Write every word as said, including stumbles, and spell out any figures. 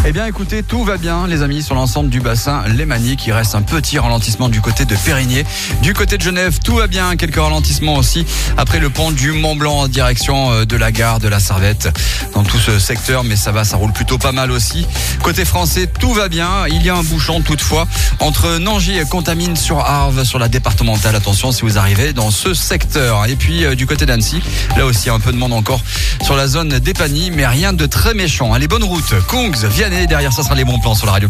Eh bien écoutez, tout va bien les amis sur l'ensemble du bassin lémanique. Il reste un petit ralentissement du côté de Périgny. Du côté de Genève, tout va bien. Quelques ralentissements aussi après le pont du Mont-Blanc en direction de la gare de la Servette. Dans tout ce secteur, mais ça va, ça roule plutôt pas mal aussi. Côté français, tout va bien. Il y a un bouchon toutefois entre Nangy et Contamine sur Arves, sur la départementale. Attention si vous arrivez dans ce secteur. Et puis euh, du côté d'Annecy, là aussi un peu de monde encore sur la zone d'Épagny, mais rien de très méchant. Allez, bonne route. Kongs, Vianney, derrière ça sera les bons plans sur la radio.